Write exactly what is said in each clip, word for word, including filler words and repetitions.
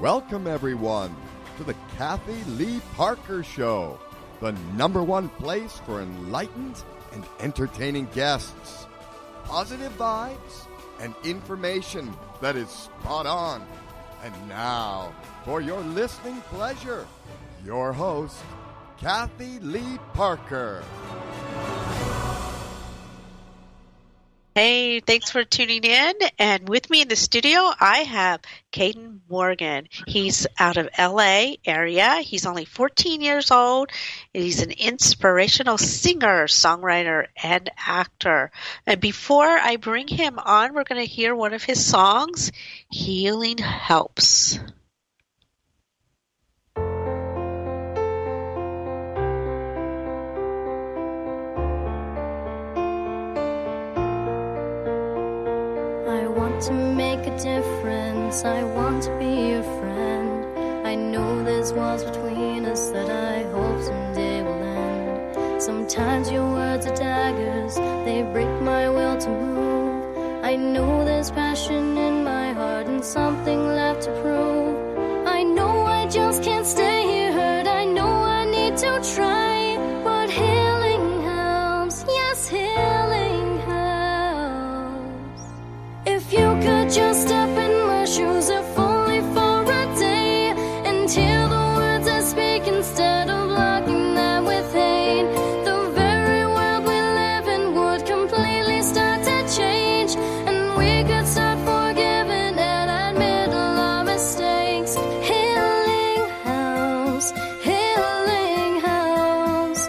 Welcome, everyone, to the Kathy Lee Parker Show, the number one place for enlightened and entertaining guests, positive vibes, and information that is spot on. And now, for your listening pleasure, your host, Kathy Lee Parker. Hey, thanks for tuning in. And with me in the studio, I have Caden Morgan. He's out of L A area. He's only fourteen years old. He's an inspirational singer, songwriter, and actor. And before I bring him on, we're going to hear one of his songs, Healing Helps. To make a difference, I want to be your friend. I know there's walls between us that I hope someday will end. Sometimes your words are daggers, they break my will to move. I know there's passion in my heart and something left to prove. I know I just can't stay here hurt, I know I need to try. But healing helps, yes, healing helps. If you could just step in my shoes if only for a day and hear the words I speak instead of blocking them with hate, the very world we live in would completely start to change, and we could start forgiving and admit all our mistakes. Healing helps, healing helps,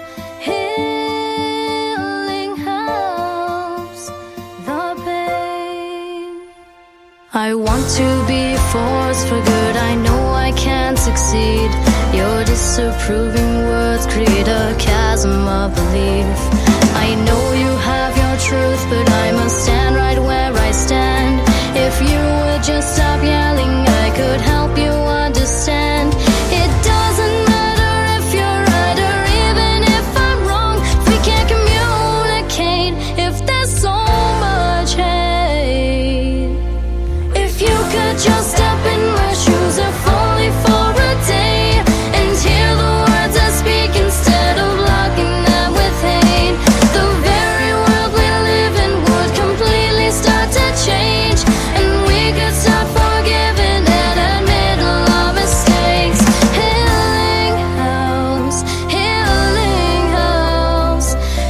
healing helps the pain. I want to be a force for good, I know I can't succeed. Your disapproving words create a chasm of belief. I know you have your truth, but I must stand right where I stand. If you would just stop yelling, I could help you understand. It doesn't matter if you're right or even if I'm wrong. If we can't communicate, if there's so much hate. If you could just step in my shoes if only for a day and hear the words I speak instead of blocking them with hate, the very world we live in would completely start to change, and we could start forgiving and admit all our mistakes. Healing helps, healing helps,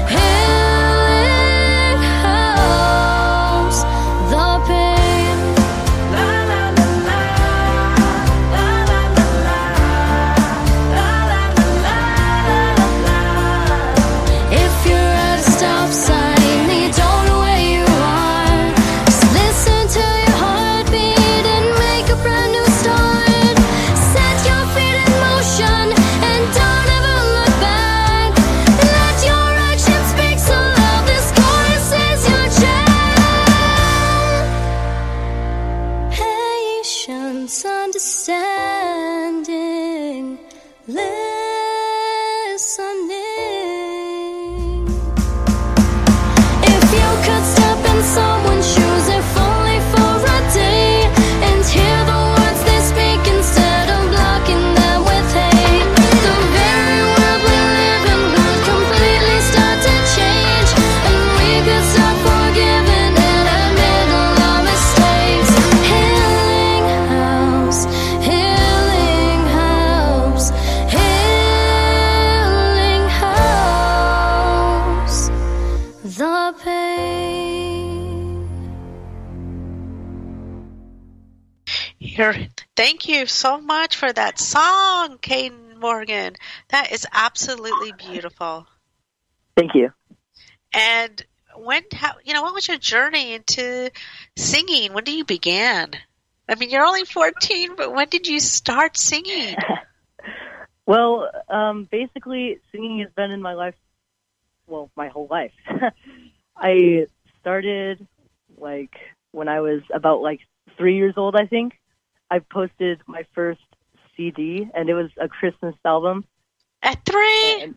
healing helps the pain. If you're at a stop sign and you don't know where you are, just listen to your heartbeat and make a brand new start. Set your feet in motion and don't ever look back. Let your actions speak so loud this chorus is your chant. Patience, understanding, listening. If you could step in someone's shoes if only for a day and hear the words they speak instead of blocking them with hate, the very world we live in would completely start to change, and we could start forgiving and admit all our mistakes. Healing helps, healing helps, healing helps the pain. Here, thank you so much for that song, Caden Morgan. That is absolutely beautiful. Thank you. And when, how, you know, what was your journey into singing? When did you begin? I mean, you're only fourteen, but when did you start singing? Well, um, basically, singing has been in my life, well, my whole life. I started, like, when I was about, like, three years old, I think. I posted my first C D, and it was a Christmas album. At three? And,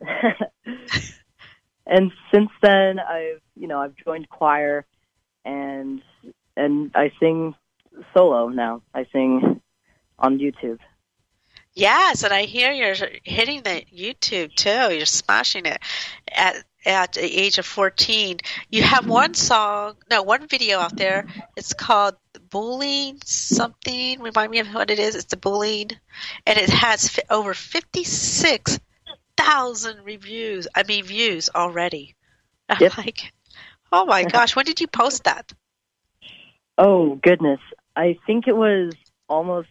and since then, I've, you know, I've joined choir, and and I sing solo now. I sing on YouTube. Yes, and I hear you're hitting the YouTube too. You're smashing it at at the age of fourteen. You have one song, no, one video out there. It's called Bullying something. Remind me of what it is. It's the Bullying, and it has fi- over fifty-six thousand reviews. I mean views already. I'm Yep. like, oh my gosh, when did you post that? Oh, goodness. I think it was almost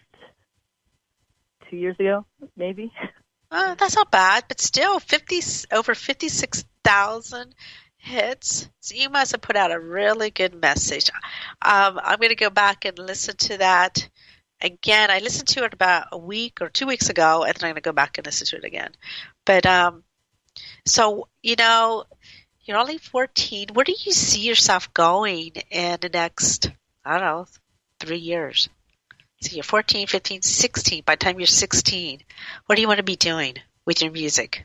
two years ago, maybe. Uh, that's not bad, but still, fifty over fifty-six thousand hits. So you must have put out a really good message. Um, I'm going to go back and listen to that again. I listened to it about a week or two weeks ago, and then I'm going to go back and listen to it again. But um, so you know, you're only fourteen. Where do you see yourself going in the next, I don't know, three years? So you're fourteen, fifteen, sixteen. By the time you're sixteen, what do you want to be doing with your music?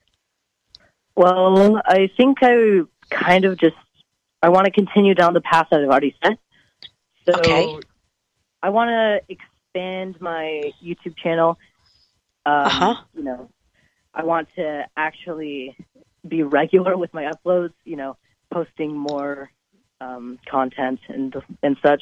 Well, I think I kind of just, I want to continue down the path that I've already set. So Okay. I want to expand my YouTube channel. Um, Uh-huh. You know, I want to actually be regular with my uploads, you know, posting more um, content and and such.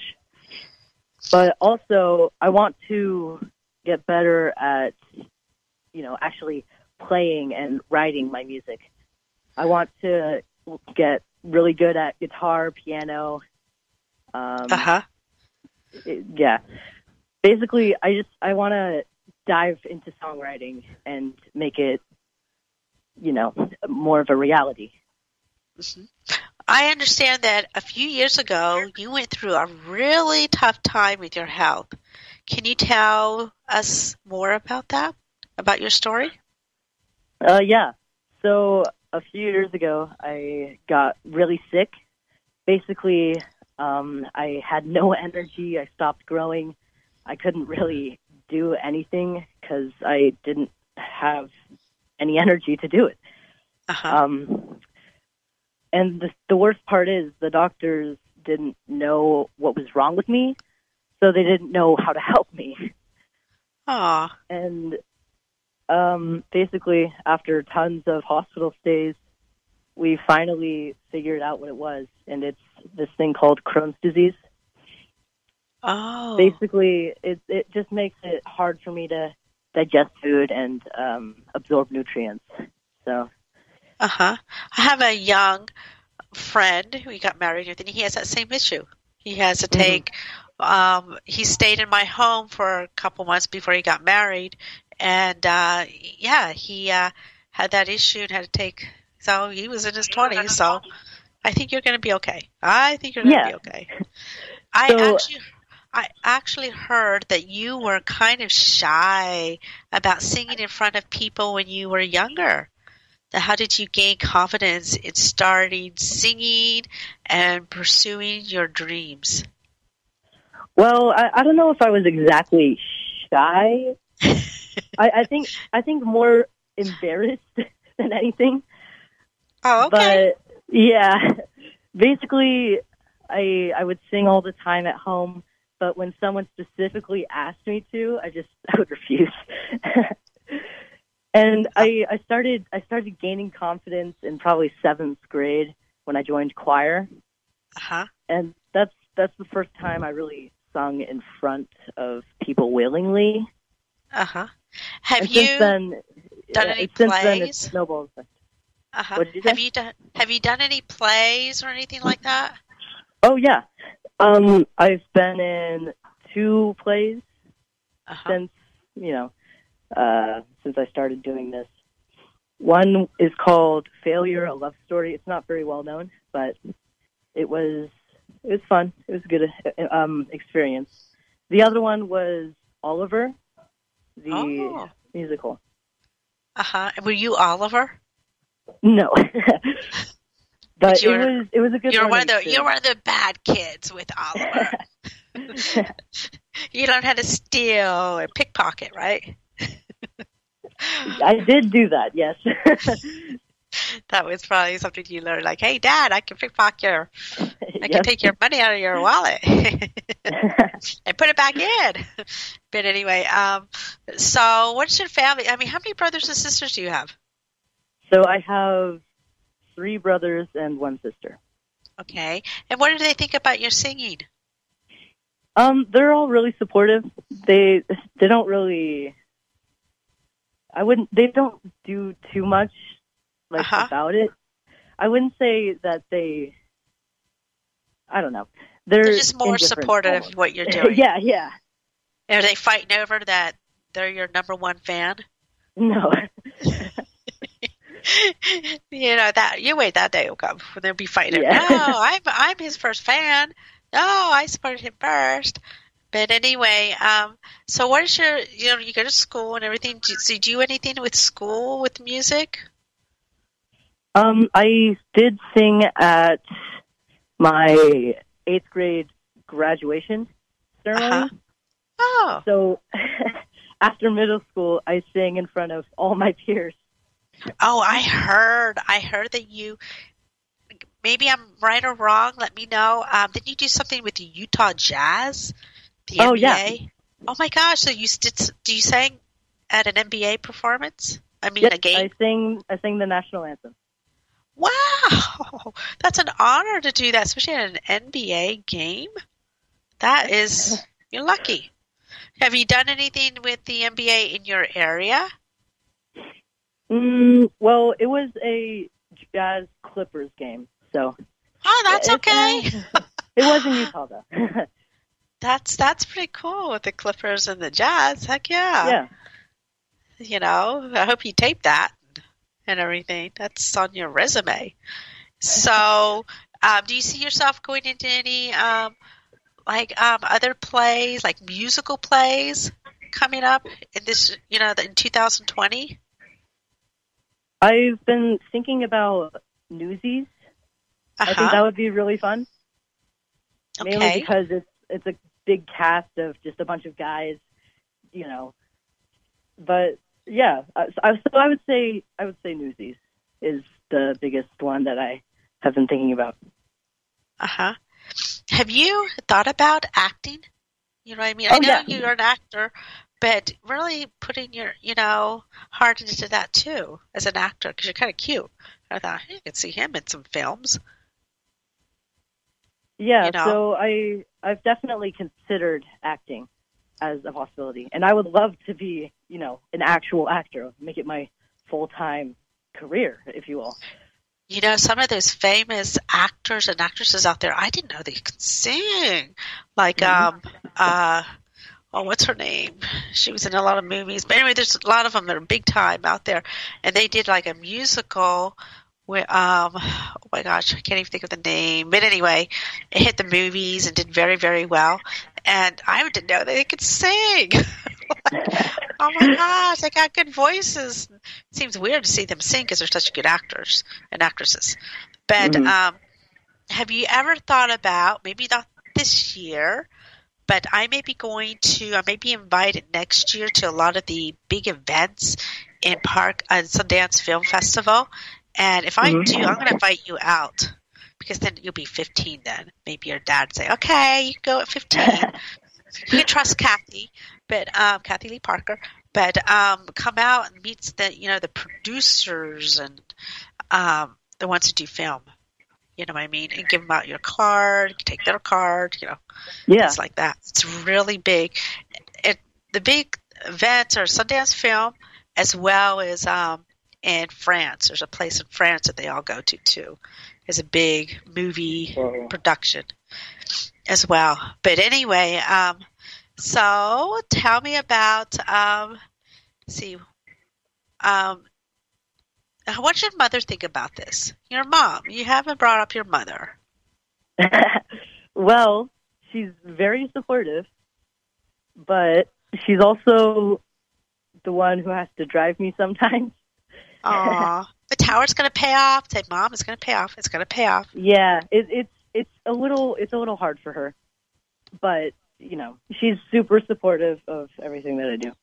But also, I want to get better at, you know, actually playing and writing my music. I want to get really good at guitar, piano. Um, Uh-huh. it- yeah. Basically, I just I want to dive into songwriting and make it, you know, more of a reality. Mhm. I understand that a few years ago you went through a really tough time with your health. Can you tell us more about that, about your story? Uh, yeah. So a few years ago, I got really sick. Basically, um, I had no energy. I stopped growing. I couldn't really do anything because I didn't have any energy to do it. Uh-huh. Um, and the, the worst part is the doctors didn't know what was wrong with me, so they didn't know how to help me. Aw. And um, basically, after tons of hospital stays, we finally figured out what it was, and it's this thing called Crohn's disease. Oh. Basically, it it just makes it hard for me to digest food and um, absorb nutrients. So, Uh-huh. I have a young friend who got married with, and he has that same issue. He has to take, mm-hmm. um, he stayed in my home for a couple months before he got married. And, uh, yeah, he uh, had that issue and had to take, so he was in his twenties. So I think you're going to be okay. I think you're going to yeah. be okay. I So, actually, I actually heard that you were kind of shy about singing in front of people when you were younger. How did you gain confidence in starting singing and pursuing your dreams? Well, I, I don't know if I was exactly shy. I, I think I think more embarrassed than anything. Oh, okay. But yeah, basically, I I would sing all the time at home. But when someone specifically asked me to, I just I would refuse. And I, I started I started gaining confidence in probably seventh grade when I joined choir, Uh-huh. and that's that's the first time I really sung in front of people willingly. Uh-huh. Have and you since then, done uh, any since plays? then it snowballed. Uh-huh. What did you say? Have you done Have you done any plays or anything like that? Oh yeah, um, I've been in two plays Uh-huh. since you know. Uh, since I started doing this. One is called Failure, a Love Story. It's not very well known, but it was it was fun. It was a good um, experience. The other one was Oliver, the Oh. musical. Uh-huh. Were you Oliver? No. But you it were- was it was a good You're one of learning the You're one of the bad kids with Oliver. experience. You learn how to steal or pickpocket, right? I did do that, yes. That was probably something you learned, like, hey, Dad, I can pickpocket your, I can Yep. take your money out of your wallet and put it back in. But anyway, um, so what's your family? I mean, how many brothers and sisters do you have? So I have three brothers and one sister. Okay. And what do they think about your singing? Um, they're all really supportive. They they don't really. I wouldn't. They don't do too much like Uh-huh. about it. I wouldn't say that they. I don't know. They're, They're just more indifferent supportive almost. of what you're doing. yeah, yeah. Are they fighting over that they're your number one fan? No. You know that you wait that day will come when they'll be fighting. Yeah. No, I'm I'm his first fan. No, I supported him first. But anyway, um, so what is your you know you go to school and everything? Do, so you do anything with school with music? Um, I did sing at my eighth grade graduation ceremony. Uh-huh. Oh, So after middle school, I sang in front of all my peers. oh, I heard I heard that you. Maybe I'm right or wrong. Let me know. Um, didn't you do something with the Utah Jazz? The Oh, N B A? yeah. Oh my gosh! So you did? Do you sang at an N B A performance? I mean, Yes, a game. I sang. I sang the national anthem. Wow, that's an honor to do that, especially at an N B A game. That is, you're lucky. Have you done anything with the N B A in your area? Mm, well, it was a Jazz Clippers game, so Oh, that's It's, okay. uh, it was in Utah though. That's that's pretty cool with the Clippers and the Jazz. Heck yeah. yeah. You know, I hope you tape that and everything. That's on your resume. So, um, do you see yourself going into any um, like um, other plays, like musical plays, coming up in this, you know, in two thousand twenty? I've been thinking about Newsies. I think Uh-huh. that would be really fun. Mainly Okay. because it's it's a big cast of just a bunch of guys, you know. But yeah, uh, so I, so I would say I would say Newsies is the biggest one that I have been thinking about. Uh-huh. Have you thought about acting? You know what I mean? I Oh, know yeah. you're an actor, but really putting your, you know, heart into that too as an actor because you're kind of cute. I thought, hey, you could see him in some films. Yeah, You know. so I I've definitely considered acting as a possibility, and I would love to be, you know, an actual actor, make it my full time career, if you will. You know, some of those famous actors and actresses out there, I didn't know they could sing. Like, Mhm. um, uh, oh, what's her name? She was in a lot of movies. But anyway, there's a lot of them that are big time out there. And they did like a musical where, um, oh my gosh, I can't even think of the name. But anyway, it hit the movies and did very, very well. And I didn't know that they could sing. Oh my gosh, they got good voices. It seems weird to see them sing because they're such good actors and actresses. But Mhm. um, have you ever thought about, maybe not this year, but I may be going to, I may be invited next year to a lot of the big events in Park uh, Sundance Film Festival. And if I Mhm. do, I'm going to invite you out because then you'll be fifteen then. Maybe your dad say, okay, you can go at fifteen. You can trust Kathy, but um, Kathy Lee Parker, but um, come out and meet the you know the producers and um, the ones who do film. You know what I mean? And give them out your card. You can take their card. You know, Yeah. things like that. It's really big. It, the big events are Sundance Film, as well as um, in France. There's a place in France that they all go to too. It's a big movie Whoa. production as well. But anyway, um, so tell me about, um, let's see, um, what should mother think about this? Your mom. You haven't brought up your mother. Well, she's very supportive, but she's also the one who has to drive me sometimes. Aw. The tower's going to pay off. Say, Mom, it's going to pay off. It's going to pay off. Yeah, it, it's it's a little it's a little hard for her, but you know she's super supportive of everything that I do.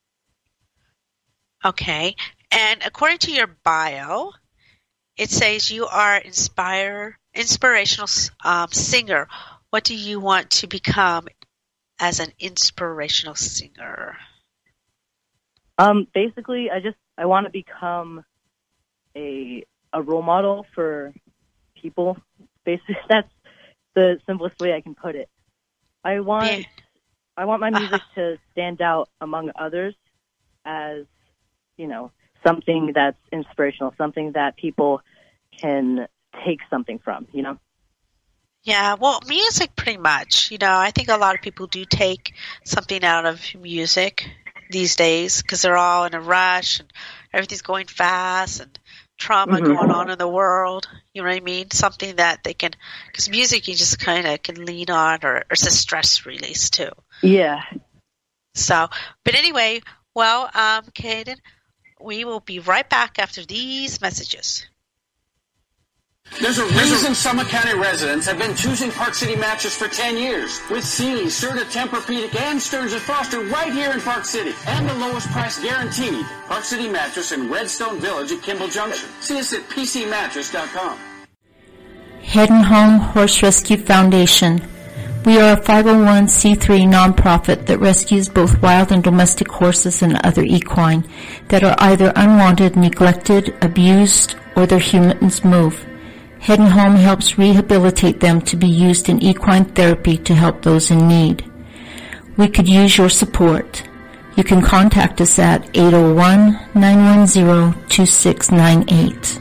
Okay. And according to your bio, it says you are inspire inspirational um, singer. What do you want to become as an inspirational singer? Um, basically, I just I want to become a a role model for people. Basically, that's the simplest way I can put it. I want Yeah. I want my music Uh-huh. to stand out among others as, you know, something that's inspirational, something that people can take something from, you know? Yeah, well, music pretty much. You know, I think a lot of people do take something out of music these days because they're all in a rush and everything's going fast and trauma Mhm. going on in the world. You know what I mean? Something that they can, because music you just kind of can lean on, or, or it's a stress release too. Yeah. So, but anyway, well, um, Caden, we will be right back after these messages. There's a reason Summit County residents have been choosing Park City Mattress for ten years. With Sealy, Serta, Tempur-Pedic, and Stearns and Foster right here in Park City. And the lowest price guaranteed. Park City Mattress in Redstone Village at Kimball Junction. See us at p c mattress dot com. Hidden Home Horse Rescue Foundation. We are a five oh one c three nonprofit that rescues both wild and domestic horses and other equine that are either unwanted, neglected, abused, or their humans move. Hidden Home helps rehabilitate them to be used in equine therapy to help those in need. We could use your support. You can contact us at eight oh one, nine one zero, two six nine eight.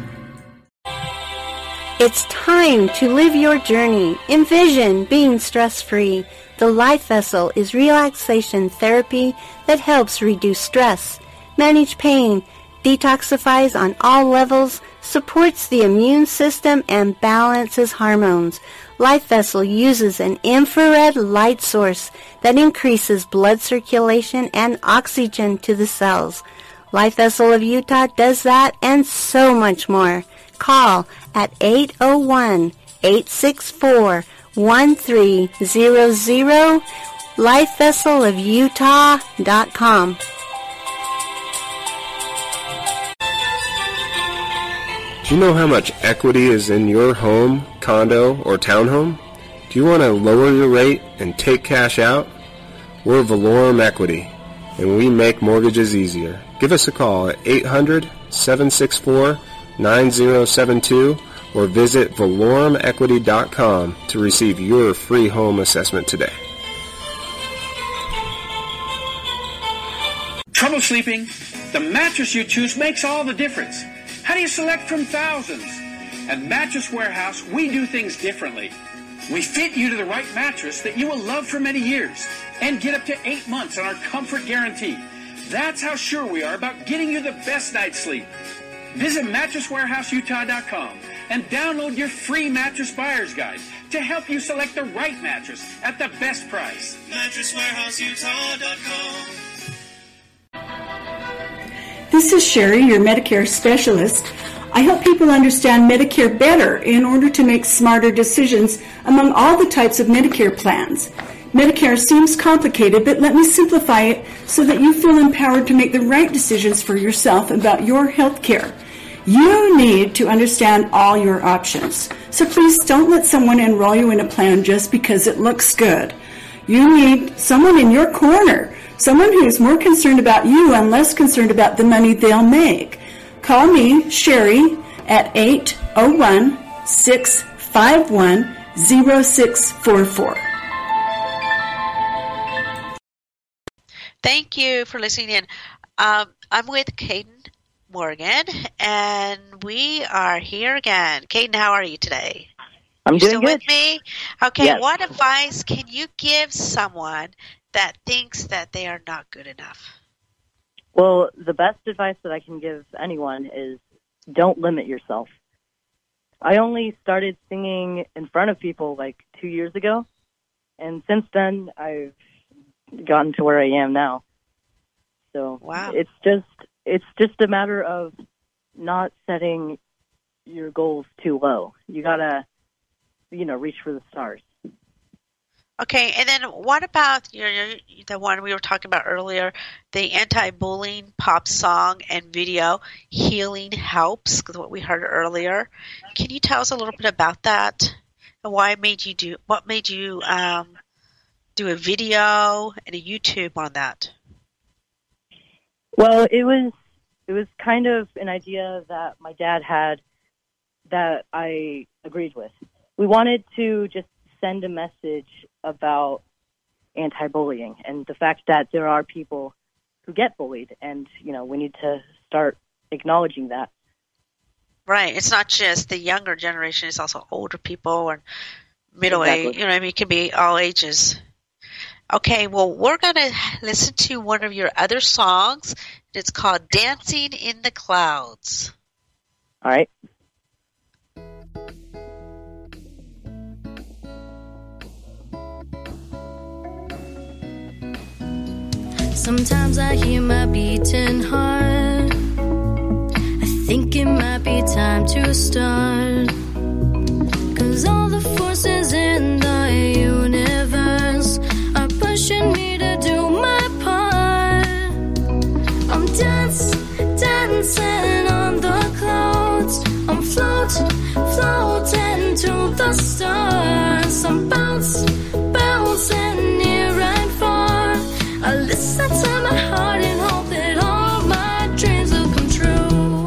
It's time to live your journey. Envision being stress-free. The Life Vessel is relaxation therapy that helps reduce stress, manage pain, detoxifies on all levels, supports the immune system, and balances hormones. Life Vessel uses an infrared light source that increases blood circulation and oxygen to the cells. Life Vessel of Utah does that and so much more. Call at eight oh one, eight six four, one three zero zero, life vessel of utah dot com. Do you know how much equity is in your home, condo, or townhome? Do you want to lower your rate and take cash out? We're Valorum Equity, and we make mortgages easier. Give us a call at eight hundred, seven six four, nine zero seven two or visit valorum equity dot com to receive your free home assessment today. Trouble sleeping? The mattress you choose makes all the difference. How do you select from thousands? At Mattress Warehouse, we do things differently. We fit you to the right mattress that you will love for many years and get up to eight months on our comfort guarantee. That's how sure we are about getting you the best night's sleep. Visit mattress warehouse utah dot com and download your free mattress buyer's guide to help you select the right mattress at the best price. mattress warehouse utah dot com. This is Sherry, your Medicare specialist. I help people understand Medicare better in order to make smarter decisions among all the types of Medicare plans. Medicare seems complicated, but let me simplify it so that you feel empowered to make the right decisions for yourself about your health care. You need to understand all your options. So please don't let someone enroll you in a plan just because it looks good. You need someone in your corner, someone who is more concerned about you and less concerned about the money they'll make. Call me, Sherry, at eight oh one, six five one, oh six four four. Thank you for listening in. Um, I'm with Caden Morgan, and we are here again. Caden, how are you today? I'm you doing still good. with me? Okay, Yes. What advice can you give someone that thinks that they are not good enough? Well, the best advice that I can give anyone is don't limit yourself. I only started singing in front of people like two years ago, and since then I've gotten to where I am now. So Wow. it's just it's just a matter of not setting your goals too low. You gotta, you know, reach for the stars. Okay, and then what about your, your the one we were talking about earlier, the anti-bullying pop song and video, Healing Helps, what we heard earlier. Can you tell us a little bit about that? And why made you do? What made you um, do a video and a YouTube on that? Well, it was it was kind of an idea that my dad had that I agreed with. We wanted to just send a message about anti-bullying and the fact that there are people who get bullied, and you know we need to start acknowledging that. Right. It's not just the younger generation; it's also older people and middle Exactly. age. You know, I mean, it can be all ages. Okay. Well, we're going to listen to one of your other songs. It's called "Dancing in the Clouds." All right. Sometimes I hear my beating heart. I think it might be time to start. 'Cause all the forces in the universe are pushing me to do my part. I'm dance, dancing on the clouds. I'm float, floating to the stars. I'm bounce, bouncing near and far. I listen to my heart and hope that all my dreams will come true.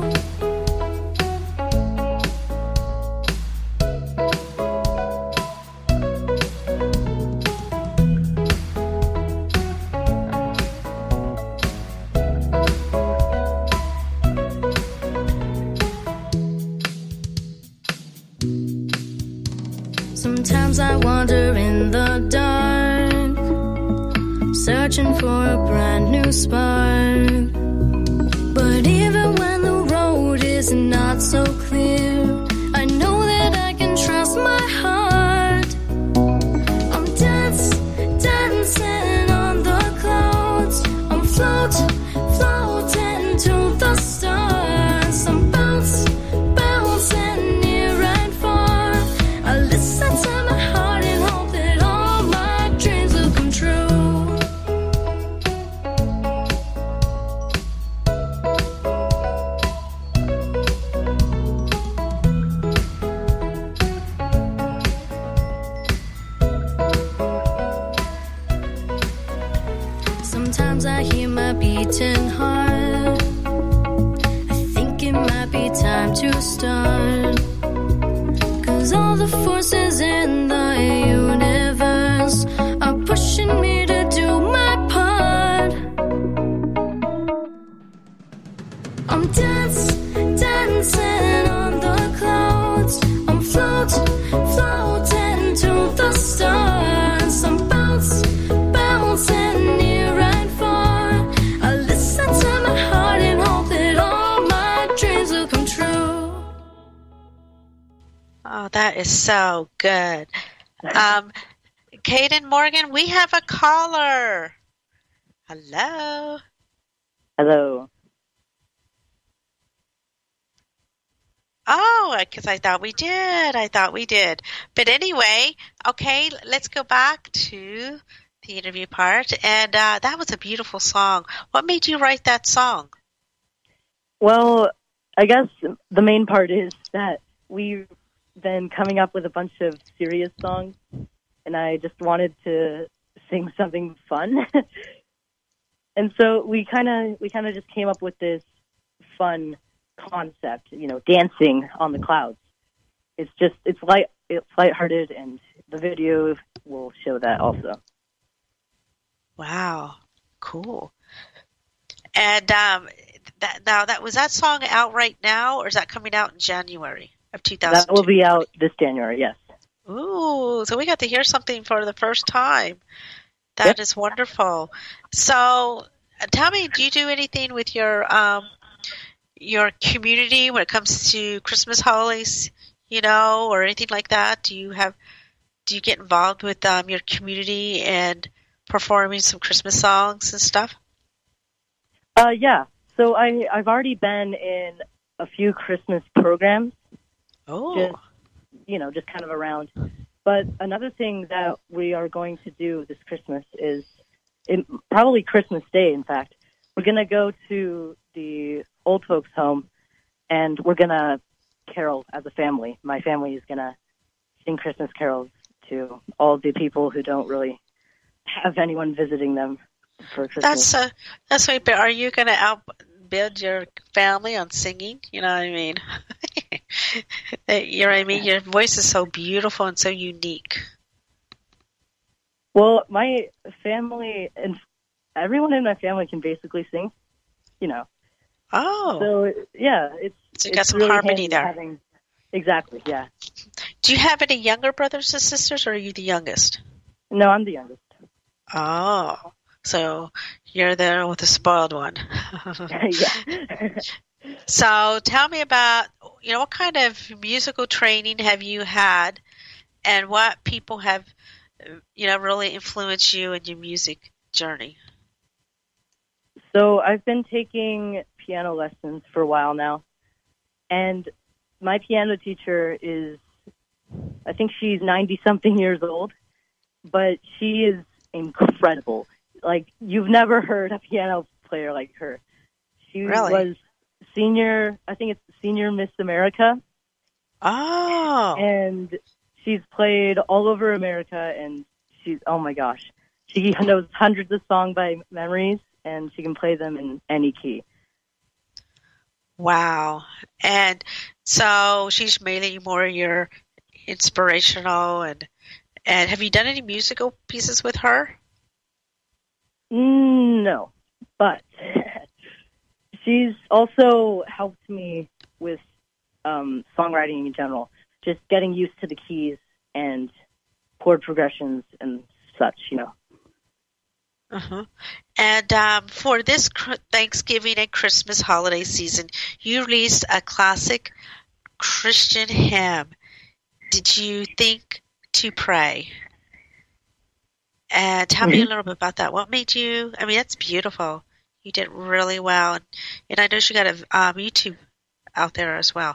Sometimes I wander in the dark, searching for a brand new spark. But even when the road is not so clear, I know that I can trust my heart. I'm dance, dancing on the clouds. I'm float, floating to the stars. I'm bounce, bouncing near and far. I listen to my heart and hope that all my dreams will come true. Sometimes I hear my beating heart. I think it might be time to start. 'Cause all the forces in the universe are pushing me to do my part. I'm dance, dancing on the clouds. I'm float, floating to the stars. I'm bounce, bouncing near and far. I listen to my heart and hope that all my dreams will come true. Oh, that is so good. Um, Caden Morgan, we have a caller. Hello. Hello. Oh, because I thought we did. I thought we did. But anyway, okay, let's go back to the interview part. And uh, that was a beautiful song. What made you write that song? Well, I guess the main part is that we've been coming up with a bunch of serious songs, and I just wanted to sing something fun. And so we kind of we kind of just came up with this fun concept, you know, dancing on the clouds. It's just it's light it's lighthearted, and the video will show that also. Wow, cool. And um, that, now, that was that song out right now, or is that coming out in January of two thousand two? That will be out this January, yes. Ooh, so we got to hear something for the first time. That Yep. is wonderful. So, uh, tell me, do you do anything with your um, your community when it comes to Christmas holidays, you know, or anything like that? Do you have do you get involved with um, your community and performing some Christmas songs and stuff? Uh, yeah. So I I've already been in a few Christmas programs. Oh. Just, you know, just kind of around. But another thing that we are going to do this Christmas is, in, probably Christmas Day, in fact, we're going to go to the old folks' home, and we're going to carol as a family. My family is going to sing Christmas carols to all the people who don't really have anyone visiting them for Christmas. That's uh, that's right. But are you going to outbid your family on singing? You know what I mean? You know what I mean? Your voice is so beautiful and so unique. Well, my family and everyone in my family can basically sing, you know. Oh. So, yeah, it's So you got it's some really harmony handy there. having- exactly, yeah. Do you have any younger brothers and sisters, or are you the youngest? No, I'm the youngest. Oh, so you're there with the spoiled one. Yeah. So tell me about, you know, what kind of musical training have you had, and what people have, you know, really influenced you in your music journey? So I've been taking piano lessons for a while now, and my piano teacher is, I think she's ninety-something years old, but she is incredible. Like, you've never heard a piano player like her. She Really? was senior, I think it's senior Miss America, Oh, and she's played all over America, and she's, oh my gosh, she knows hundreds of songs by memories, and she can play them in any key. wow. And so she's mainly more your inspirational, and and have you done any musical pieces with her? Mm, No, but she's also helped me with um, songwriting in general, just getting used to the keys and chord progressions and such, you know. Uh-huh. And um, for this cr- Thanksgiving and Christmas holiday season, you released a classic Christian hymn. Did you think to pray? And tell me a little bit about that. What made you? I mean, that's beautiful. You did really well, and, and I know you got a um, YouTube out there as well.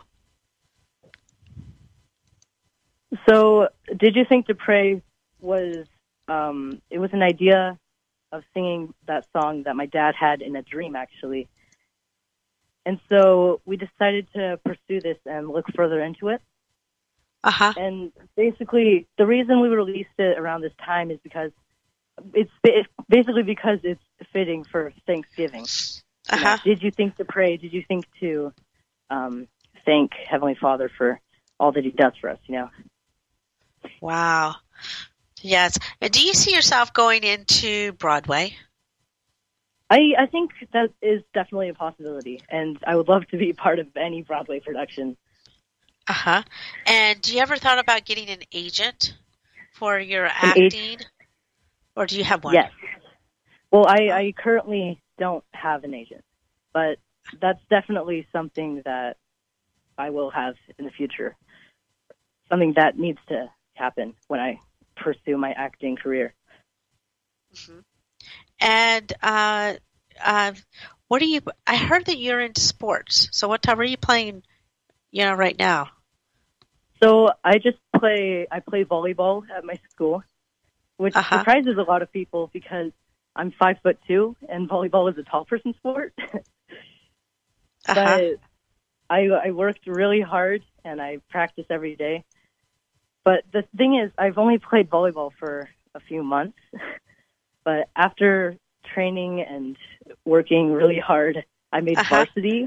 So, Did You Think to Pray was, um, it was an idea of singing that song that my dad had in a dream, actually. And so we decided to pursue this and look further into it. Uh-huh. And basically, the reason we released it around this time is because it's, it's basically because it's fitting for Thanksgiving. You know, Uh-huh. did you think to pray? Did you think to um, thank Heavenly Father for all that He does for us? You know. Wow. Yes. And do you see yourself going into Broadway? I I think that is definitely a possibility, and I would love to be part of any Broadway production. Uh-huh. And do you ever thought about getting an agent for your An acting? ag- Or do you have one? Yes. Well, I, I currently don't have an agent, but that's definitely something that I will have in the future. Something that needs to happen when I pursue my acting career. Mm-hmm. And uh, uh, what are you? I heard that you're into sports. So what time are you playing? You know, right now. So I just play. I play volleyball at my school, which Uh-huh. surprises a lot of people because I'm five foot two, and volleyball is a tall person sport. Uh-huh. But I I worked really hard and I practice every day. But the thing is, I've only played volleyball for a few months. But after training and working really hard, I made Uh-huh. varsity.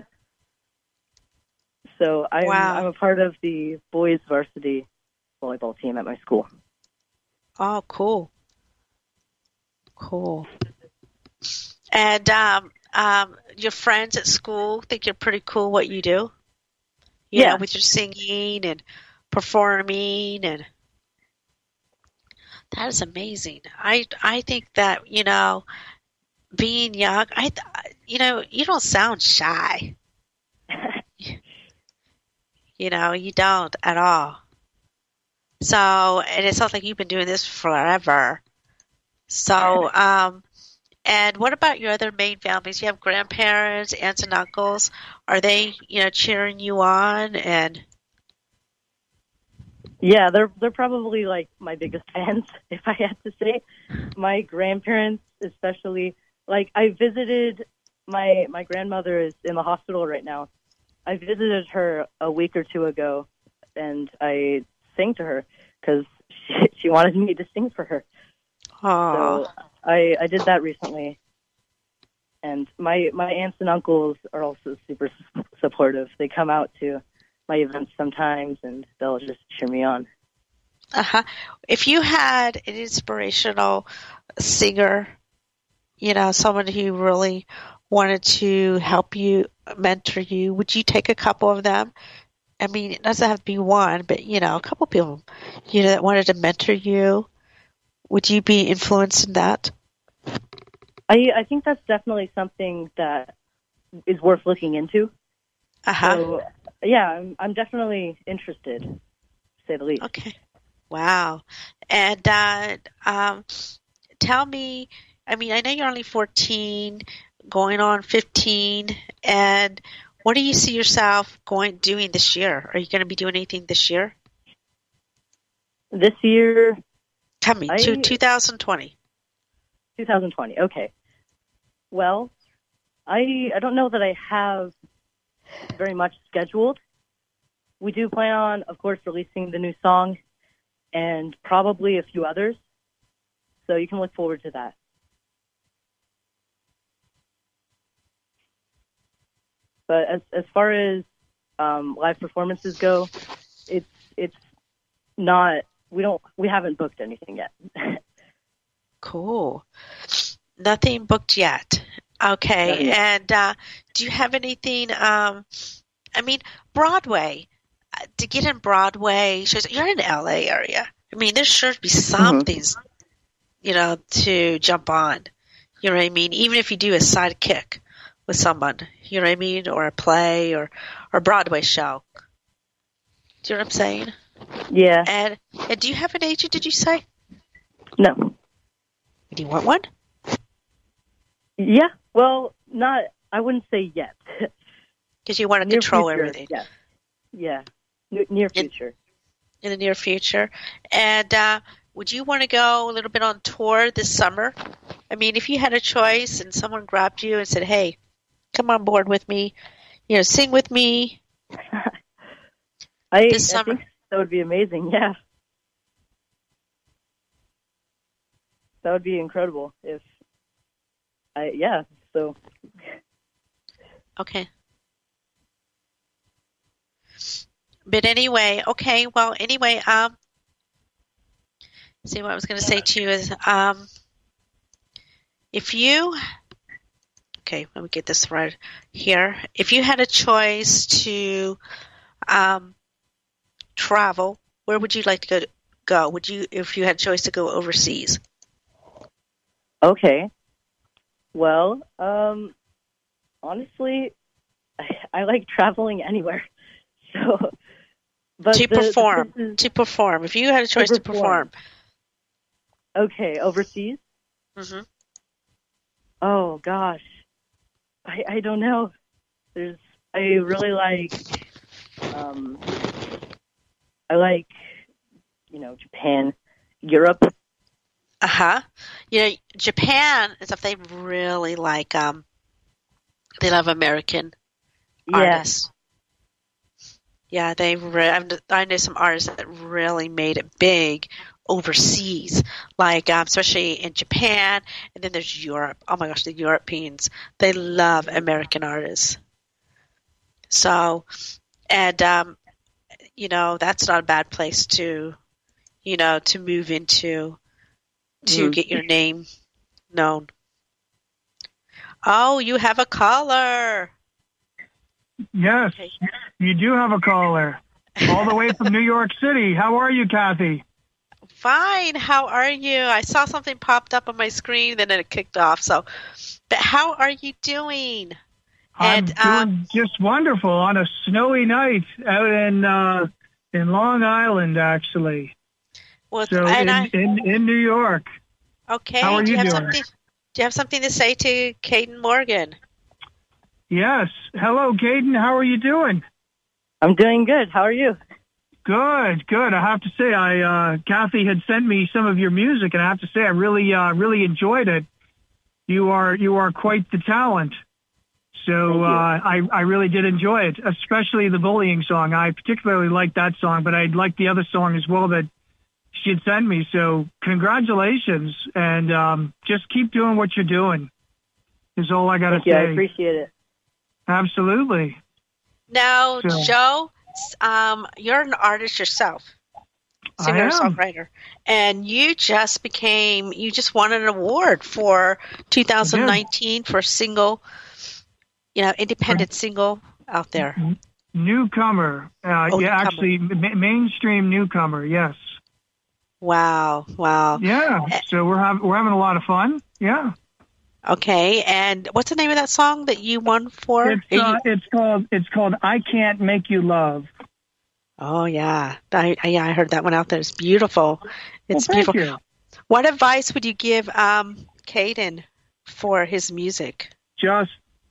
So I'm, Wow. I'm a part of the boys varsity volleyball team at my school. Oh, cool. Cool. And um, um, your friends at school think you're pretty cool what you do? You Yeah. know, with your singing and performing, and that is amazing. I I think that, you know, being young, I you know, you don't sound shy. You know, you don't at all. So, and it sounds like you've been doing this forever. So, um, and what about your other main families? You have grandparents, aunts and uncles. Are they, you know, cheering you on? And Yeah, they're they're probably like my biggest fans, if I had to say. My grandparents, especially, like I visited my my grandmother is in the hospital right now. I visited her a week or two ago, and I sang to her because she, she wanted me to sing for her. So I, I did that recently. And my, my aunts and uncles are also super supportive. They come out to my events sometimes, and they'll just cheer me on. Uh-huh. If you had an inspirational singer, you know, someone who really wanted to help you, mentor you, would you take a couple of them? I mean, it doesn't have to be one, but, you know, a couple of people, you know, that wanted to mentor you. Would you be influenced in that? I, I think that's definitely something that is worth looking into. Uh-huh. So, yeah, I'm, I'm definitely interested, to say the least. Okay. Wow. And uh, um, tell me, I mean, I know you're only fourteen, going on fifteen, and what do you see yourself going doing this year? Are you going to be doing anything this year? This year? Coming I, to two thousand twenty. twenty twenty, okay. Well, I I don't know that I have very much scheduled. We do plan on, of course, releasing the new song and probably a few others. So you can look forward to that. But as as far as um, live performances go, it's it's not we don't we haven't booked anything yet. Cool. Nothing booked yet. Okay. Nothing yet. And uh, do you have anything? Um, I mean, Broadway. uh, To get in Broadway shows, you're in the L A area. I mean, there's sure to be something, mm-hmm. you know, to jump on. You know what I mean? Even if you do a sidekick with someone, you know what I mean, or a play or or a Broadway show. Do you know what I'm saying? Yeah. And and do you have an agent? Did you say? No. Do you want one? Yeah. Well, not. I wouldn't say yet. Because you want to near control future, everything. Yeah. Yeah. N- near future. In, in the near future. And uh, would you want to go a little bit on tour this summer? I mean, if you had a choice and someone grabbed you and said, "Hey, come on board with me, you know, sing with me." I, this I summer. think that would be amazing. Yeah. That would be incredible if I, yeah, so. Okay. But anyway, okay, well, anyway, um, see what I was going to say to you is, um, if you, okay, let me get this right here. If you had a choice to, um, travel, where would you like to go? Go? Would you, if you had a choice to go overseas? Okay. Well, um, honestly, I, I like traveling anywhere. So, but to the, perform, the is, to perform. If you had a choice to perform. to perform. Okay, overseas? Mm-hmm. Oh, gosh. I, I don't know. There's, I really like, um, I like, you know, Japan, Europe. Uh-huh. You know, Japan is if they really like, um, they love American yeah. artists. Yeah, they. Re- I know some artists that really made it big overseas, like um, especially in Japan, and then there's Europe. Oh my gosh, the Europeans, they love American artists. So, and um, you know, that's not a bad place to, you know, to move into, to mm-hmm. get your name known. Oh, you have a caller. Yes, okay. You do have a caller. All the way from New York City. How are you, Kathy? Fine. How are you? I saw something popped up on my screen, then it kicked off. So, but how are you doing? I'm and, doing um, just wonderful on a snowy night out in uh, in Long Island, actually. Well, so in, I, in in New York. Okay. How are do you, you have doing? Something, do you have something to say to Caden Morgan? Yes. Hello, Caden. How are you doing? I'm doing good. How are you? Good, good. I have to say, I uh, Kathy had sent me some of your music, and I have to say, I really, uh, really enjoyed it. You are, you are quite the talent. So uh, I, I really did enjoy it, especially the bullying song. I particularly liked that song, but I liked the other song as well that she had sent me. So congratulations, and um, just keep doing what you're doing is all I got to say. Yeah, I appreciate it. Absolutely. Now, So- Joe, um, you're an artist yourself, I singer, am. songwriter, and you just became, you just won an award for two thousand nineteen for single, you know, independent single out there. Newcomer. Uh, Oh, yeah, newcomer. actually, ma- mainstream newcomer, yes. Wow, wow. Yeah, so we're, hav- we're having a lot of fun. Yeah. Okay, and what's the name of that song that you won for? It's, Are you- uh, it's called it's called I Can't Make You Love. Oh yeah, I, I- yeah, I heard that one out there. It's beautiful. It's Well, thank beautiful. you. What advice would you give um, Caden for his music? Just,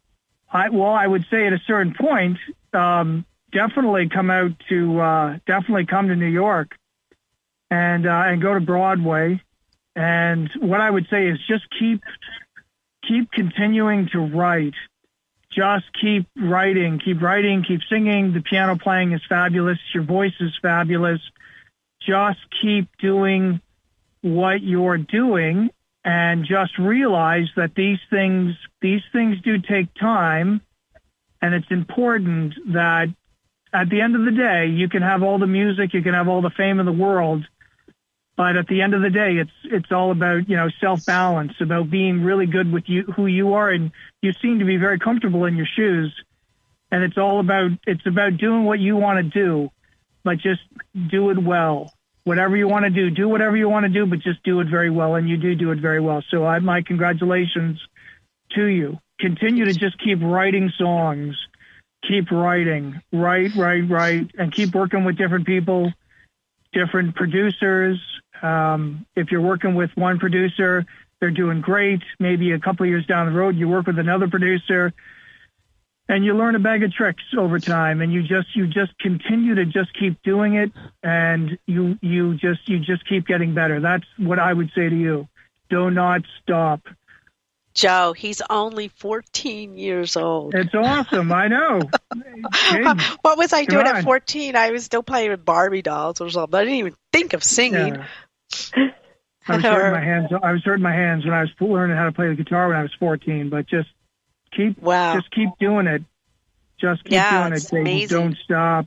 I well, I would say at a certain point, um, definitely come out to uh, definitely come to New York, and uh, and go to Broadway. And what I would say is just keep keep continuing to write. Just keep writing, keep writing, keep singing. The piano playing is fabulous. Your voice is fabulous. Just keep doing what you're doing, and just realize that these things these things do take time, and it's important that at the end of the day, you can have all the music, you can have all the fame in the world, but at the end of the day, it's it's all about, you know, self-balance, about being really good with you, who you are, and you seem to be very comfortable in your shoes, and it's all about it's about doing what you want to do, but just do it well. Whatever you want to do, do whatever you want to do, but just do it very well, and you do do it very well. So I, my congratulations to you. Continue to just keep writing songs, keep writing, write, write, write, and keep working with different people, different producers. Um, if you're working with one producer, they're doing great. Maybe a couple of years down the road, you work with another producer, and you learn a bag of tricks over time, and you just you just continue to just keep doing it, and you you just you just keep getting better. That's what I would say to you. Do not stop. Joe, he's only fourteen years old. It's awesome. I know. Hey, What was I come doing on. at fourteen? I was still playing with Barbie dolls or something. I didn't even think of singing. Yeah. I was hurting my hands. I was hurting my hands when I was learning how to play the guitar when I was fourteen. But just keep, Wow. just keep doing it. Just keep Yeah, doing it's it. Baby. amazing. Don't stop.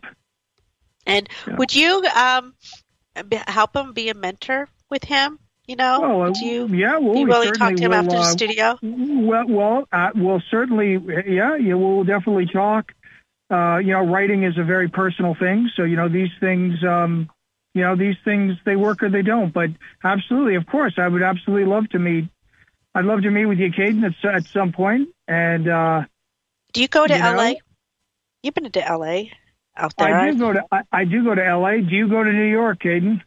And Yeah. would you um, be- help him be a mentor with him? You know, Oh, would you yeah, well, be we willing to talk to him certainly after will, the uh, studio? Well, well, uh, we'll certainly, yeah, yeah, we'll definitely talk. Uh, you know, writing is a very personal thing, so you know these things, um, you know, these things they work or they don't. But absolutely, of course, I would absolutely love to meet. I'd love to meet with you, Caden, at, at some point. And uh, Do you go to you know, L A? You've been to L A out there. I do go to I, I do go to L A. Do you go to New York, Caden?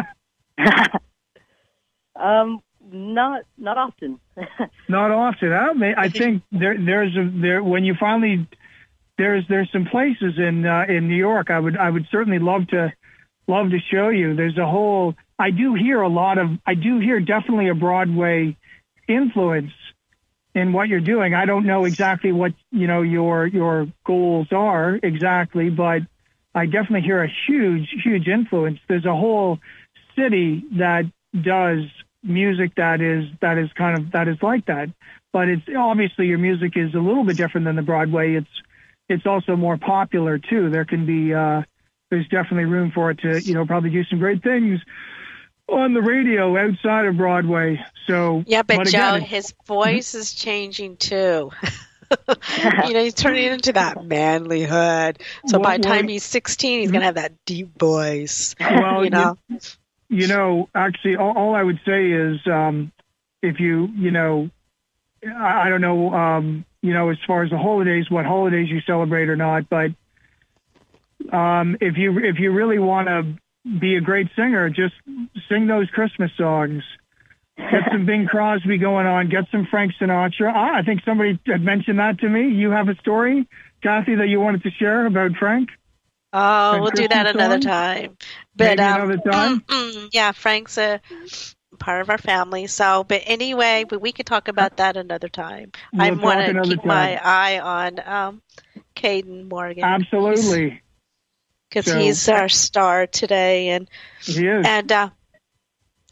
Um, not not often. Not often. I, mean, I think there there's a there when you finally there's there's some places in uh, in New York. I would I would certainly love to love to show you. There's a whole. I do hear a lot of. I do hear definitely a Broadway influence in what you're doing. I don't know exactly what you know your your goals are exactly, but I definitely hear a huge huge influence. There's a whole city that does music that is that is kind of that is like that, but it's obviously your music is a little bit different than the Broadway. It's it's also more popular too. There can be uh, there's definitely room for it to you know probably do some great things on the radio outside of Broadway. So Yeah, but, but Joe, again, his voice is changing too. You know, he's turning into that manlyhood. So Well, by the time well- he's sixteen, he's gonna have that deep voice. Well, you know. You know, actually, all, all I would say is, um, if you, you know, I, I don't know, um, you know, as far as the holidays, what holidays you celebrate or not, but um, if you if you really want to be a great singer, just sing those Christmas songs. Get some Bing Crosby going on. Get some Frank Sinatra. Ah, I think somebody had mentioned that to me. You have a story, Kathy, that you wanted to share about Frank? Oh, And we'll do that Christmas another songs? time. But Maybe um, another time? mm, mm, yeah, Frank's a part of our family. So, but anyway, but we could talk about that another time. We'll I talk want to another keep time. my eye on um, Caden Morgan. Absolutely. Because So- he's our star today, and He is. and uh,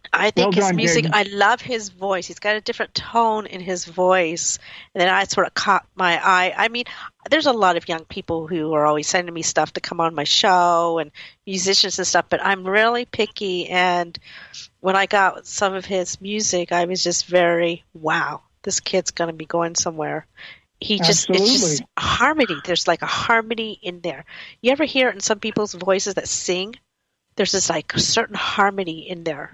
I think well his done, music, Caden. I love his voice. He's got a different tone in his voice. And then I sort of caught my eye. I mean, there's a lot of young people who are always sending me stuff to come on my show and musicians and stuff, but I'm really picky. And when I got some of his music, I was just very, wow, this kid's going to be going somewhere. He just, Absolutely. it's just harmony. There's like a harmony in there. You ever hear it in some people's voices that sing? There's this like certain harmony in there.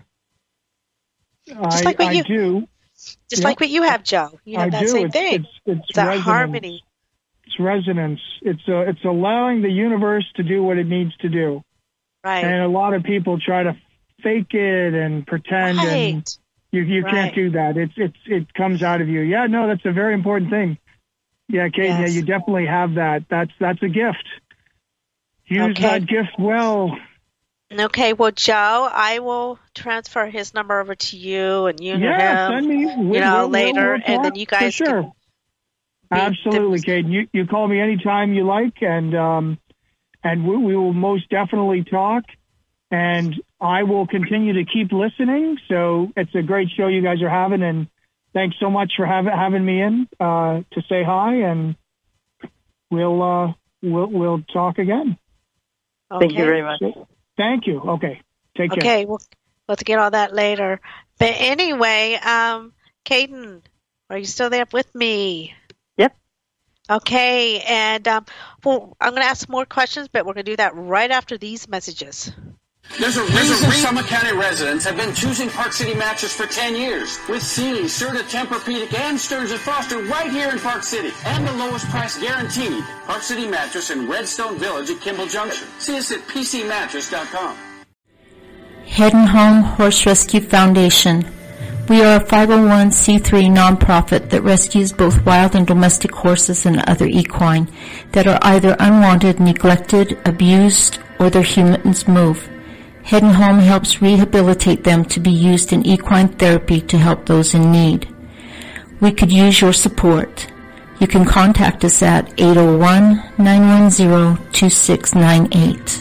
Just I, like what I you do. Just Yep. like what you have, Joe. You have I that do. same It's, thing. It's, it's that resonance. harmony. It's resonance. It's uh, it's allowing the universe to do what it needs to do. Right. And a lot of people try to fake it and pretend, Right. and you you Right. can't do that. It's it's it comes out of you. Yeah, no, that's a very important thing. Yeah, Kate, Yes. yeah, you definitely have that. That's that's a gift. Use Okay. that gift well. Okay, well, Joe, I will transfer his number over to you, and you Yeah, know him, send me. you we- know, we'll- later, we'll and then talk you for guys sure. can meet Absolutely, the- Kate. You you call me anytime you like, and um, and we, we will most definitely talk. And I will continue to keep listening. So it's a great show you guys are having, and thanks so much for having having me in uh, to say hi. And we'll uh, we'll we'll talk again. Thank you Okay. very much. So, thank you. Okay, take care. Okay, we'll, we'll have to get all that later. But anyway, um, Caden, are you still there with me? Yep. Okay, and um, well, I'm going to ask more questions, but we're going to do that right after these messages. There's a reason Summit County residents have been choosing Park City Mattress for ten years. With Sealy, Serta, Tempur-Pedic, and Stearns and Foster right here in Park City. And the lowest price guaranteed. Park City Mattress in Redstone Village at Kimball Junction. See us at p c mattress dot com. Head and Home Horse Rescue Foundation. We are a five oh one c three nonprofit that rescues both wild and domestic horses and other equine that are either unwanted, neglected, abused, or their humans move. Head and Home helps rehabilitate them to be used in equine therapy to help those in need. We could use your support. You can contact us at eight oh one, nine one zero, two six nine eight.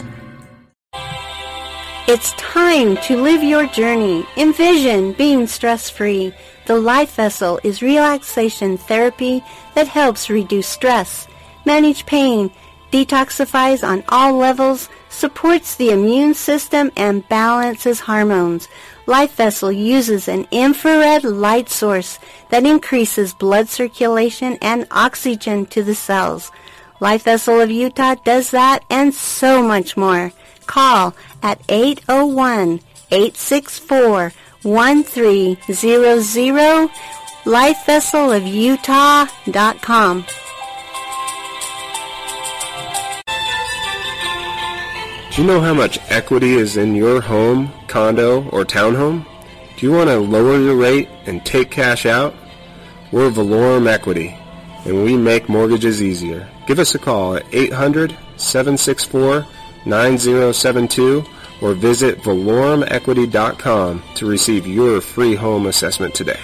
It's time to live your journey. Envision being stress-free. The Life Vessel is relaxation therapy that helps reduce stress, manage pain, detoxifies on all levels, supports the immune system, and balances hormones. Life Vessel uses an infrared light source that increases blood circulation and oxygen to the cells. Life Vessel of Utah does that and so much more. Call at eight oh one, eight six four, one three zero zero, life vessel of utah dot com. Do you know how much equity is in your home, condo, or townhome? Do you want to lower your rate and take cash out? We're Valorum Equity, and we make mortgages easier. Give us a call at eight hundred, seven six four, nine zero seven two or visit valorum equity dot com to receive your free home assessment today.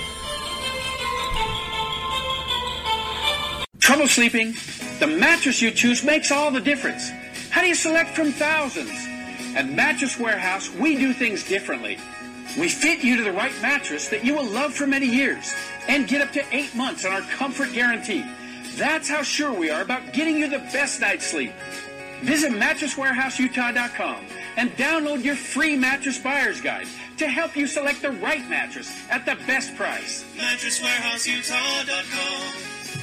Trouble sleeping? The mattress you choose makes all the difference. How do you select from thousands? At Mattress Warehouse, we do things differently. We fit you to the right mattress that you will love for many years and get up to eight months on our comfort guarantee. That's how sure we are about getting you the best night's sleep. Visit mattress warehouse utah dot com and download your free mattress buyer's guide to help you select the right mattress at the best price. mattress warehouse utah dot com.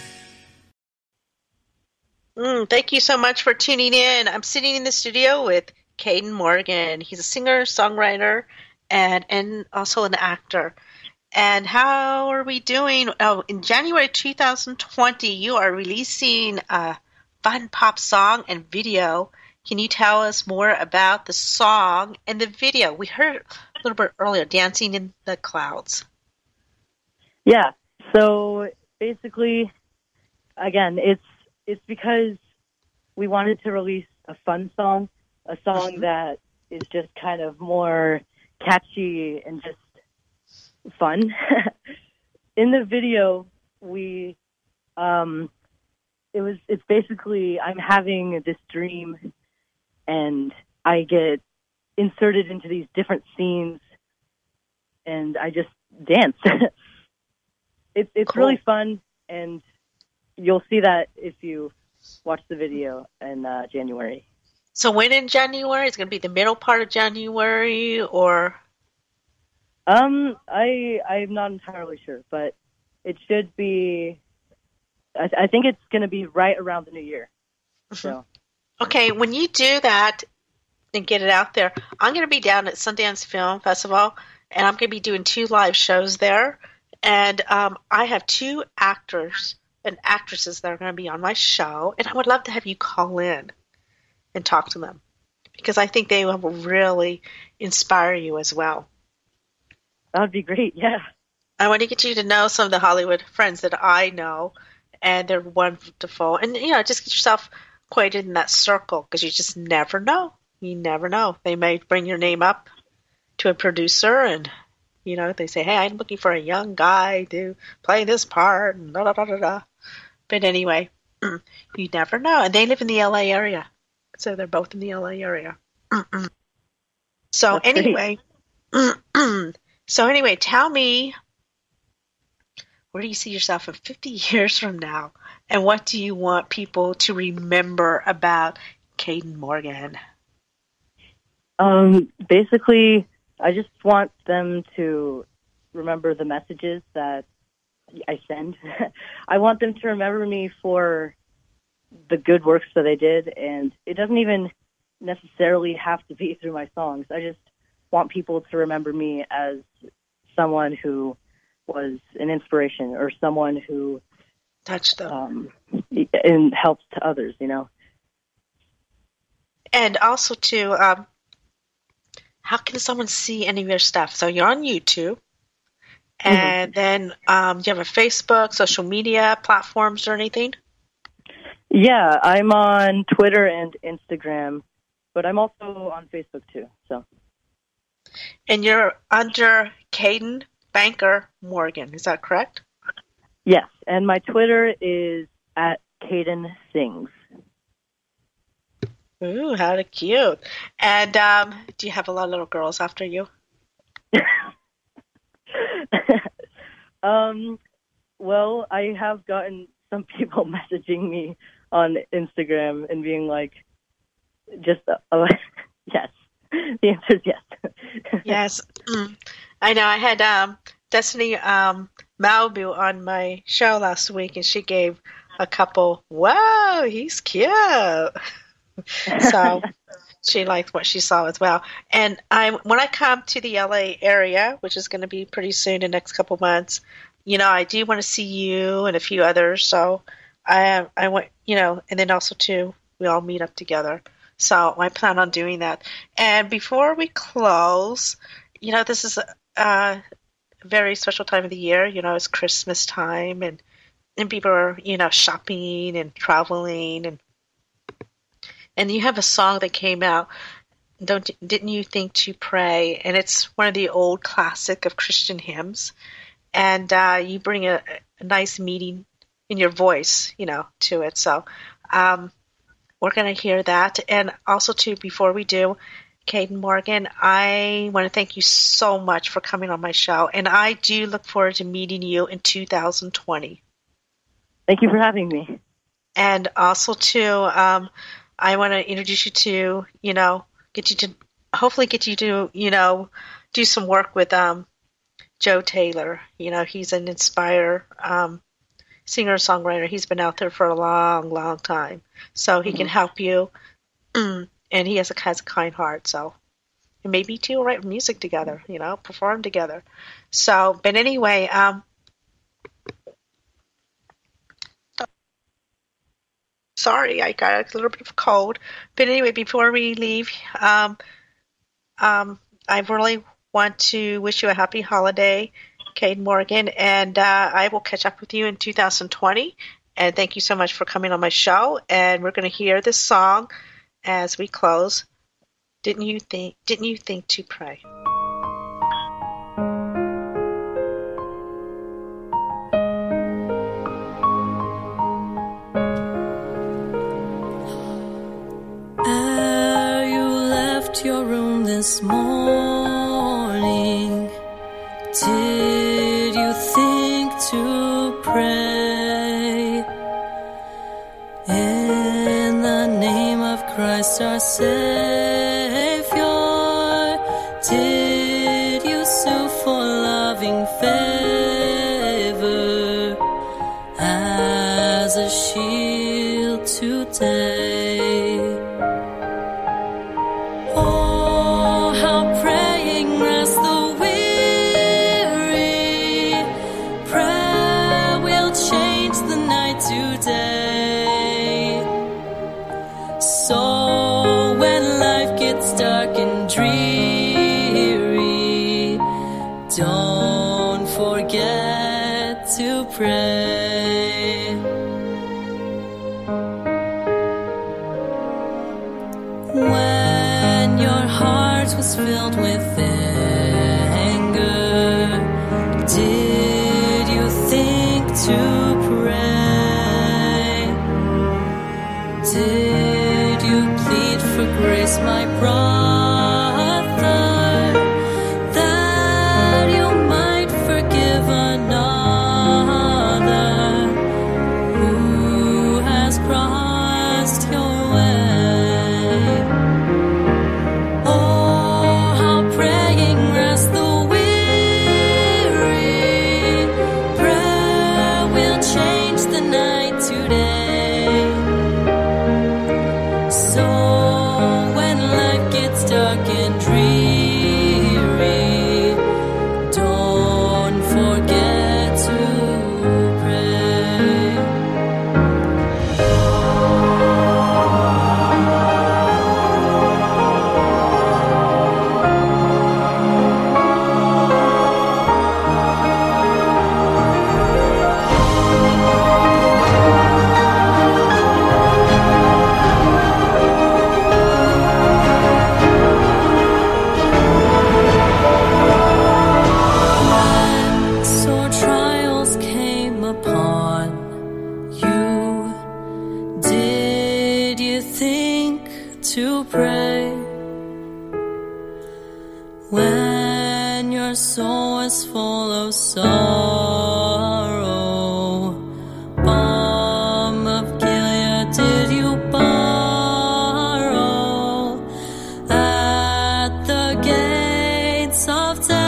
Mm, thank you so much for tuning in. I'm sitting in the studio with Caden Morgan. He's a singer, songwriter, and and also an actor. And how are we doing? Oh, in January two thousand twenty, you are releasing a fun pop song and video. Can you tell us more about the song and the video? We heard a little bit earlier, Dancing in the Clouds. Yeah. So basically, again, it's it's because we wanted to release a fun song, a song mm-hmm. that is just kind of more catchy and just fun. In the video, we um, it was it's basically I'm having this dream, and I get inserted into these different scenes and I just danced. it's it's Cool. really fun, and you'll see that if you watch the video in uh, January. So when in January? It's going to be the middle part of January, or? Um, I I'm not entirely sure, but it should be. I, I think it's going to be right around the new year. So. Okay, when you do that and get it out there, I'm going to be down at Sundance Film Festival, and I'm going to be doing two live shows there. And um, I have two actors and actresses that are going to be on my show, and I would love to have you call in and talk to them, because I think they will really inspire you as well. That would be great, yeah. I want to get you to know some of the Hollywood friends that I know, and they're wonderful. And, you know, just get yourself acquainted in that circle, because you just never know. You never know. They may bring your name up to a producer, and, you know, they say, hey, I'm looking for a young guy to play this part, and da da da da da. But anyway, you never know. And they live in the L A area. So they're both in the L A area. So That's anyway, so anyway, tell me, where do you see yourself in fifty years from now? And what do you want people to remember about Caden Morgan? Um, basically, I just want them to remember the messages that I send. I want them to remember me for the good works that I did, and it doesn't even necessarily have to be through my songs. I just want people to remember me as someone who was an inspiration, or someone who touched them um, and helped to others, you know. And also, too, um, how can someone see any of your stuff? So you're on YouTube, and mm-hmm. then um, do you have a Facebook, social media platforms, or anything? Yeah, I'm on Twitter and Instagram, but I'm also on Facebook too. So. And you're under Caden Banker Morgan, is that correct? Yes, and my Twitter is at Caden Sings. Ooh, how cute. And um, do you have a lot of little girls after you? um, well, I have gotten some people messaging me on Instagram and being like, just, uh, yes. The answer is yes. Yes. Mm. I know. I had um, Destiny um, Malibu on my show last week, and she gave a couple, wow, he's cute. So she liked what she saw as well. And I, when I come to the L A area, which is going to be pretty soon, the next couple months, you know, I do want to see you and a few others. So I, I want, you know, and then also too, we all meet up together. So I plan on doing that. And before we close, you know, this is a, a very special time of the year. You know, it's Christmas time, and and people are, you know, shopping and traveling, and and you have a song that came out, Don't Didn't You Think to Pray? And it's one of the old classic of Christian hymns. And uh, you bring a, a nice meaning in your voice, you know, to it. So um, we're going to hear that. And also, too, before we do, Caden Morgan, I want to thank you so much for coming on my show. And I do look forward to meeting you in two thousand twenty. Thank you for having me. And also, too, um, I want to introduce you to, you know, get you to, hopefully get you to, you know, do some work with um, Joe Taylor. You know, he's an inspired um, singer-songwriter. He's been out there for a long, long time. So he mm-hmm. can help you. And he has a, has a kind heart. So and maybe two will write music together, you know, perform together. So, but anyway, um, sorry, I got a little bit of a cold. But anyway, before we leave, um, um, I really want to wish you a happy holiday, Caden Morgan, and uh, I will catch up with you in two thousand twenty. And thank you so much for coming on my show. And we're going to hear this song as we close. Didn't you think? Didn't you think to pray? Ere you left your room this morning, Christ our Savior, did you sue for loving favor as a shield today? Oh, how praying rest the weary, prayer will change the night today. So when life gets dark and dreary, don't forget to pray. When your heart was filled with anger, did you think to pray? Did you plead for grace, my brother, that you might forgive another who has crossed your way? Oh, how praying rest the weary, prayer will change the night today. So when life gets dark and dreary, don't forget to pray. So trials came upon you, did you think to pray? When your soul was full of sorrow, balm of Gilead did you borrow at the gates of death?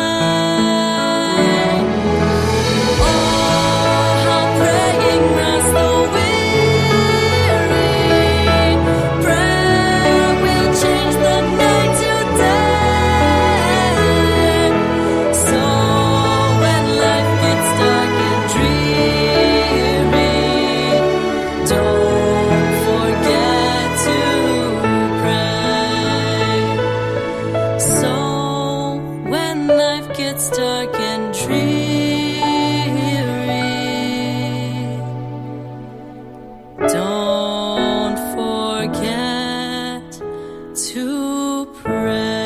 Dark and dreary, don't forget to pray.